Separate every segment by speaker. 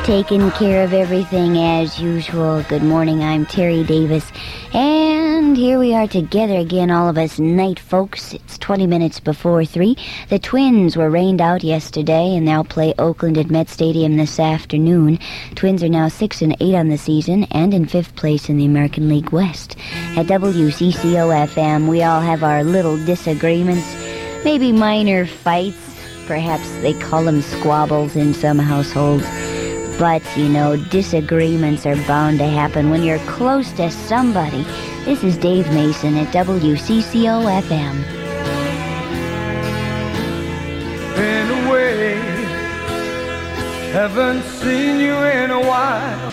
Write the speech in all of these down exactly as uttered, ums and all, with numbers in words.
Speaker 1: taking care of everything as usual. Good morning, I'm Terry Davis, and here we are together again, all of us night folks. It's twenty minutes before three. The Twins were rained out yesterday, and they'll play Oakland at Met Stadium this afternoon. Twins are now six and eight on the season, and in fifth place in the American League West. At W C C O F M, we all have our little disagreements, maybe minor fights. Perhaps they call them squabbles in some households. But, you know, disagreements are bound to happen when you're close to somebody. This is Dave Mason at W C C O F M.
Speaker 2: Been away, haven't seen you in a while.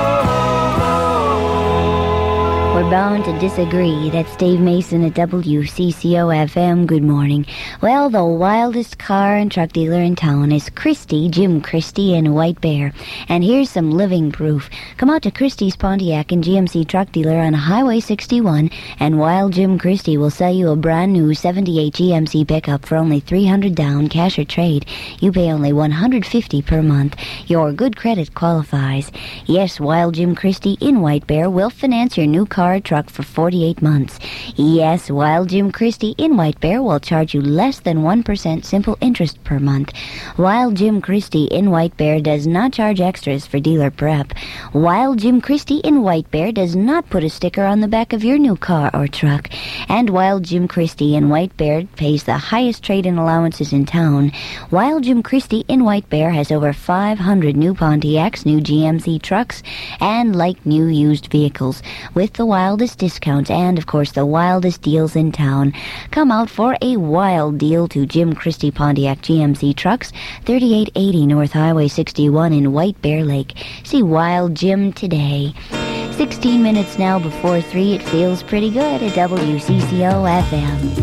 Speaker 2: Oh.
Speaker 1: We're bound to disagree. That's Dave Mason at W C C O F M. Good morning. Well, the wildest car and truck dealer in town is Christie, Jim Christie in White Bear. And here's some living proof. Come out to Christie's Pontiac and G M C truck dealer on Highway sixty-one, and Wild Jim Christie will sell you a brand new seventy-eight G M C pickup for only three hundred dollars down, cash or trade. You pay only one hundred fifty dollars per month. Your good credit qualifies. Yes, Wild Jim Christie in White Bear will finance your new car or truck for forty-eight months. Yes, Wild Jim Christie in White Bear will charge you less than one percent simple interest per month. Wild Jim Christie in White Bear does not charge extras for dealer prep. Wild Jim Christie in White Bear does not put a sticker on the back of your new car or truck. And Wild Jim Christie in White Bear pays the highest trade-in allowances in town. Wild Jim Christie in White Bear has over five hundred new Pontiacs, new G M C trucks, and like new used vehicles, with the wildest discounts and, of course, the wildest deals in town. Come out for a wild deal to Jim Christie Pontiac G M C Trucks, thirty-eight eighty North Highway sixty-one in White Bear Lake. See Wild Jim today. sixteen minutes now before three. It feels pretty good at W C C O F M.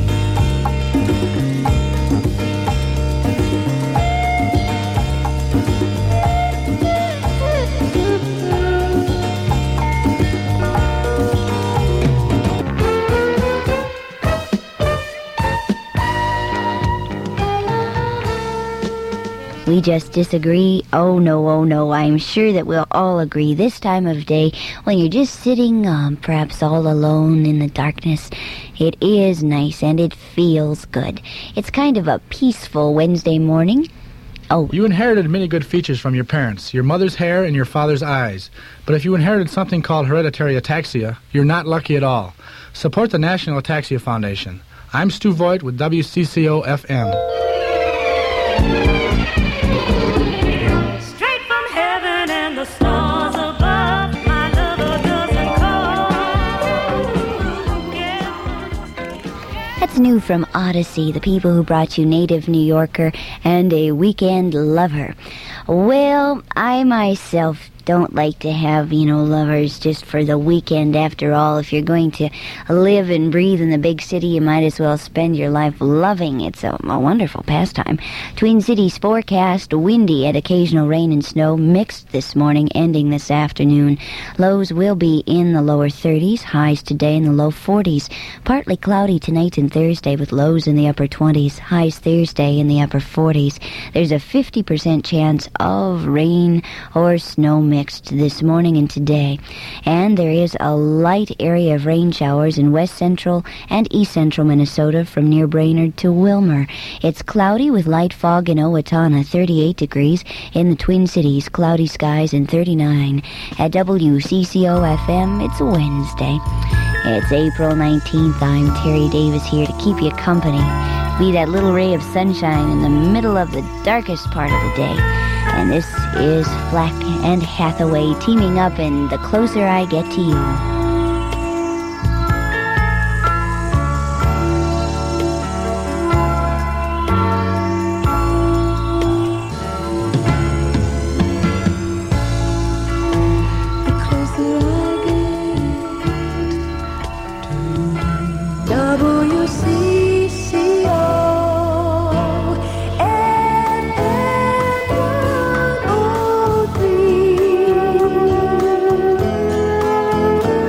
Speaker 1: We just disagree. Oh no, oh no, I'm sure that we'll all agree this time of day when you're just sitting um, perhaps all alone in the darkness. It is nice and it feels good. It's kind of a peaceful Wednesday morning. Oh.
Speaker 3: You inherited many good features from your parents, your mother's hair and your father's eyes. But if you inherited something called hereditary ataxia, you're not lucky at all. Support the National Ataxia Foundation. I'm Stu Voigt with W C C O F M.
Speaker 4: Straight from heaven and the stars above, my lover doesn't call.
Speaker 1: That's new from Odyssey, the people who brought you Native New Yorker and A Weekend Lover. Well, I myself don't like to have, you know, lovers just for the weekend. After all, if you're going to live and breathe in the big city, you might as well spend your life loving. It's a, a wonderful pastime. Twin Cities forecast, windy at occasional rain and snow, mixed this morning, ending this afternoon. Lows will be in the lower thirties, highs today in the low forties. Partly cloudy tonight and Thursday with lows in the upper twenties, highs Thursday in the upper forties. There's a fifty percent chance of rain or snow mix this morning and today, and there is a light area of rain showers in west central and east central Minnesota from near Brainerd to Wilmer. It's cloudy with light fog in Owatonna, thirty-eight degrees. In the Twin Cities, cloudy skies and thirty-nine. At W C C O F M, it's Wednesday. It's April nineteenth. I'm Terry Davis here to keep you company, be that little ray of sunshine in the middle of the darkest part of the day. And this is Flack and Hathaway teaming up in The Closer I Get to You.
Speaker 4: W C C O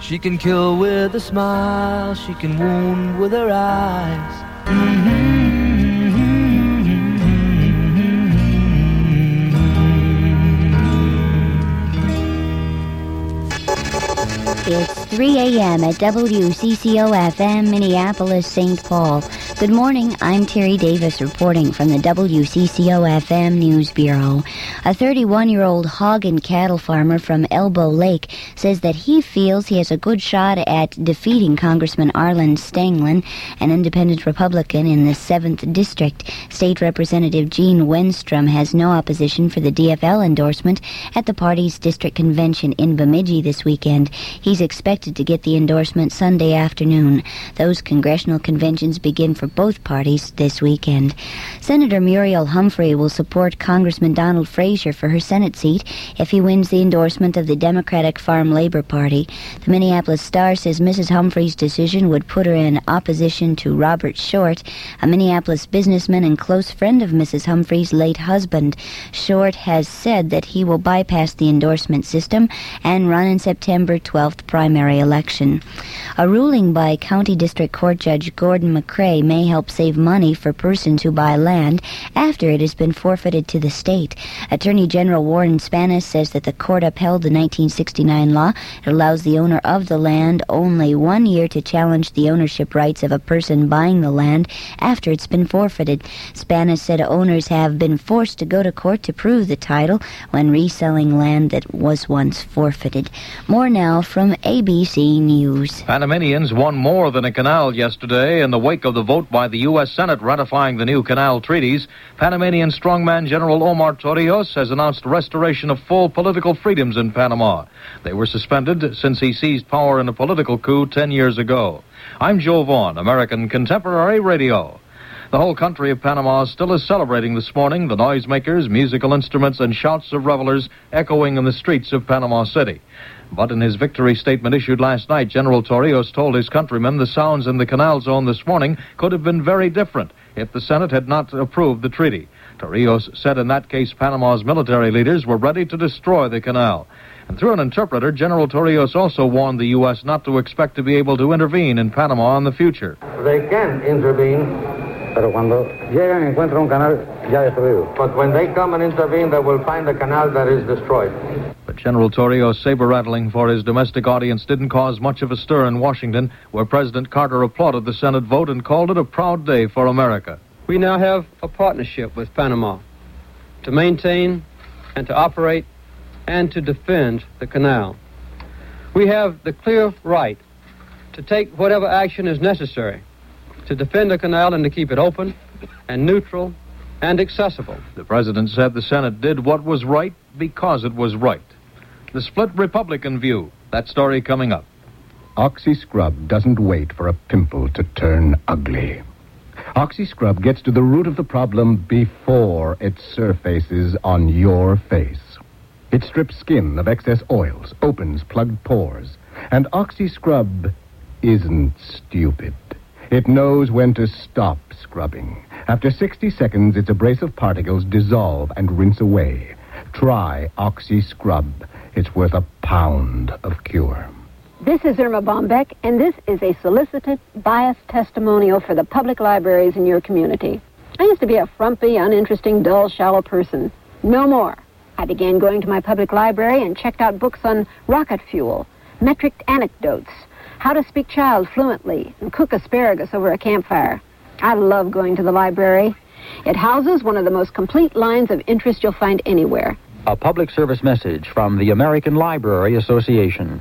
Speaker 5: She can kill with a smile, she can wound with her eyes. Mm-hmm.
Speaker 1: It's three a.m. at W C C O F M, Minneapolis, Saint Paul. Good morning, I'm Terry Davis reporting from the W C C O F M News Bureau. A thirty-one-year-old hog and cattle farmer from Elbow Lake says that he feels he has a good shot at defeating Congressman Arlen Stanglin, an independent Republican in the seventh District. State Representative Gene Wenstrom has no opposition for the D F L endorsement at the party's district convention in Bemidji this weekend. He's expected to get the endorsement Sunday afternoon. Those congressional conventions begin for both parties this weekend. Senator Muriel Humphrey will support Congressman Donald Frazier for her Senate seat if he wins the endorsement of the Democratic Farm Labor Party. The Minneapolis Star says Missus Humphrey's decision would put her in opposition to Robert Short, a Minneapolis businessman and close friend of Missus Humphrey's late husband. Short has said that he will bypass the endorsement system and run in September twelfth primary election. A ruling by County District Court Judge Gordon McCrae may help save money for persons who buy land after it has been forfeited to the state. Attorney General Warren Spanis says that the court upheld the nineteen sixty-nine law. It allows the owner of the land only one year to challenge the ownership rights of a person buying the land after it's been forfeited. Spanis said owners have been forced to go to court to prove the title when reselling land that was once forfeited. More now from A B C News.
Speaker 6: Panamanians won more than a canal yesterday. In the wake of the vote by the U S Senate ratifying the new canal treaties, Panamanian strongman General Omar Torrijos has announced restoration of full political freedoms in Panama. They were suspended since he seized power in a political coup ten years ago. I'm Joe Vaughn, American Contemporary Radio. The whole country of Panama still is celebrating this morning, the noisemakers, musical instruments, and shouts of revelers echoing in the streets of Panama City. But in his victory statement issued last night, General Torrijos told his countrymen the sounds in the canal zone this morning could have been very different if the Senate had not approved the treaty. Torrijos said in that case Panama's military leaders were ready to destroy the canal. And through an interpreter, General Torrijos also warned the U S not to expect to be able to intervene in Panama in the future.
Speaker 7: They can intervene, pero cuando llegan y encuentran un canal ya destruido. But when they come and intervene, they will find a canal that is destroyed.
Speaker 6: But General Torrijos' saber-rattling for his domestic audience didn't cause much of a stir in Washington, where President Carter applauded the Senate vote and called it a proud day for America.
Speaker 8: We now have a partnership with Panama to maintain and to operate and to defend the canal. We have the clear right to take whatever action is necessary to defend the canal and to keep it open and neutral and accessible.
Speaker 6: The president said the Senate did what was right because it was right. The split Republican view. That story coming up.
Speaker 9: Oxy Scrub doesn't wait for a pimple to turn ugly. Oxy Scrub gets to the root of the problem before it surfaces on your face. It strips skin of excess oils, opens plugged pores. And Oxy Scrub isn't stupid. It knows when to stop scrubbing. After sixty seconds, its abrasive particles dissolve and rinse away. Try Oxy Scrub. It's worth a pound of cure.
Speaker 10: This is Irma Bombeck, and this is a solicited, biased testimonial for the public libraries in your community. I used to be a frumpy, uninteresting, dull, shallow person. No more. I began going to my public library and checked out books on rocket fuel, metric anecdotes, how to speak child fluently, and cook asparagus over a campfire. I love going to the library. It houses one of the most complete lines of interest you'll find anywhere.
Speaker 11: A public service message from the American Library Association.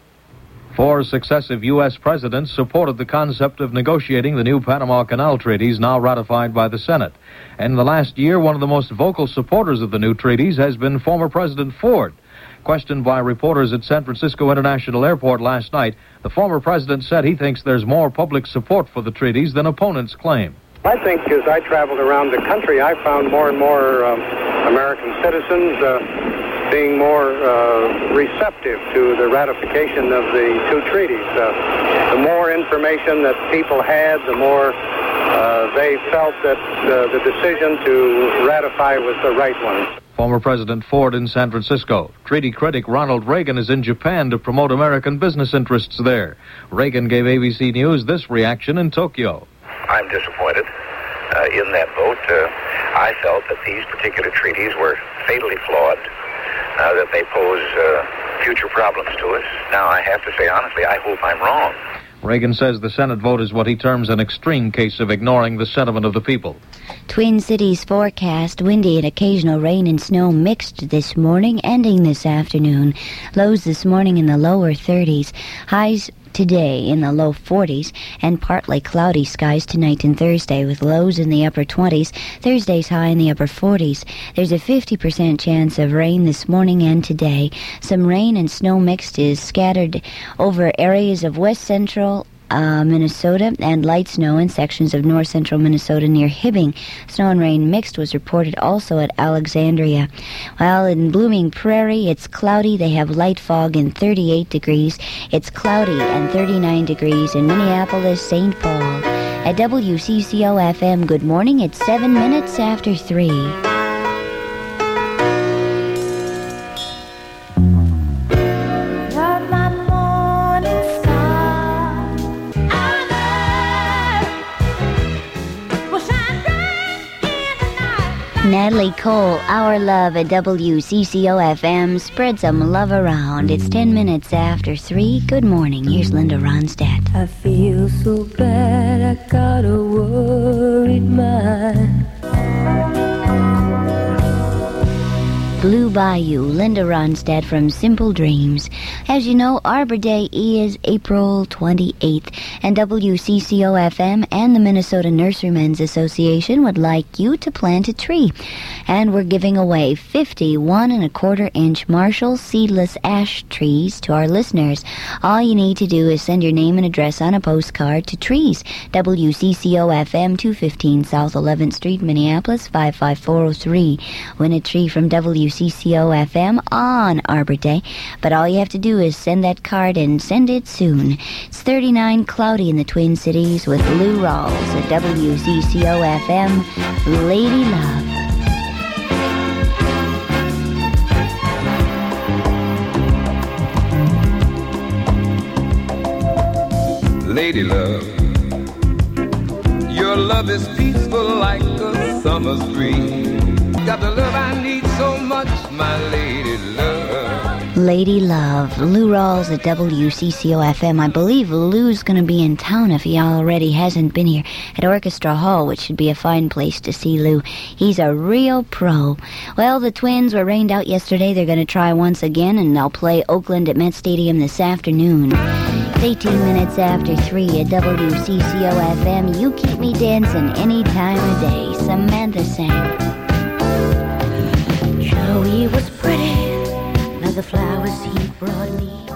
Speaker 6: Four successive U S presidents supported the concept of negotiating the new Panama Canal treaties now ratified by the Senate. And in the last year, one of the most vocal supporters of the new treaties has been former President Ford. Questioned by reporters at San Francisco International Airport last night, the former president said he thinks there's more public support for the treaties than opponents claim.
Speaker 12: I think as I traveled around the country, I found more and more um, American citizens uh, being more uh, receptive to the ratification of the two treaties. Uh, the more information that people had, the more uh, they felt that uh, the decision to ratify was the right one.
Speaker 6: Former President Ford in San Francisco. Treaty critic Ronald Reagan is in Japan to promote American business interests there. Reagan gave A B C News this reaction in Tokyo.
Speaker 13: I'm disappointed uh, in that vote. Uh, I felt that these particular treaties were fatally flawed, uh, that they pose uh, future problems to us. Now, I have to say honestly, I hope I'm wrong.
Speaker 6: Reagan says the Senate vote is what he terms an extreme case of ignoring the sentiment of the people.
Speaker 1: Twin Cities forecast, windy and occasional rain and snow mixed this morning, ending this afternoon. Lows this morning in the lower thirties. Highs today in the low forties, and partly cloudy skies tonight and Thursday with lows in the upper twenties. Thursday's high in the upper forties. There's a fifty percent chance of rain this morning and today. Some rain and snow mixed is scattered over areas of west central Uh, Minnesota, and light snow in sections of north-central Minnesota near Hibbing. Snow and rain mixed was reported also at Alexandria. While in Blooming Prairie, it's cloudy. They have light fog in thirty-eight degrees. It's cloudy and thirty-nine degrees in Minneapolis, Saint Paul. At W C C O F M, good morning. It's seven minutes after three. Natalie Cole, Our Love at W C C O F M. Spread some love around. It's ten minutes after three. Good morning. Here's Linda Ronstadt.
Speaker 14: I feel so bad, I got a worried mind.
Speaker 1: Blue Bayou, Linda Ronstadt from Simple Dreams. As you know, Arbor Day is April twenty-eighth, and W C C O F M and the Minnesota Nurserymen's Association would like you to plant a tree. And we're giving away fifty one and a quarter inch Marshall seedless ash trees to our listeners. All you need to do is send your name and address on a postcard to Trees, W C C O F M, two fifteen South eleventh Street, Minneapolis, five five four oh three. Win a tree from W C C O F M on Arbor Day, but all you have to do is send that card and send it soon. It's thirty-nine cloudy in the Twin Cities with Lou Rawls at W C C O F M. Lady Love.
Speaker 2: Lady love, your love is peaceful like a summer's breeze. Got the love I need so much, my lady love.
Speaker 1: Lady Love, Lou Rawls at W C C O F M. I believe Lou's going to be in town if he already hasn't been here at Orchestra Hall, which should be a fine place to see Lou. He's a real pro. Well, the Twins were rained out yesterday. They're going to try once again, and they'll play Oakland at Met Stadium this afternoon. It's eighteen minutes after three at W C C O F M. You keep me dancing any time of day. Samantha sang.
Speaker 14: Joey was pretty, like the flowers he brought me.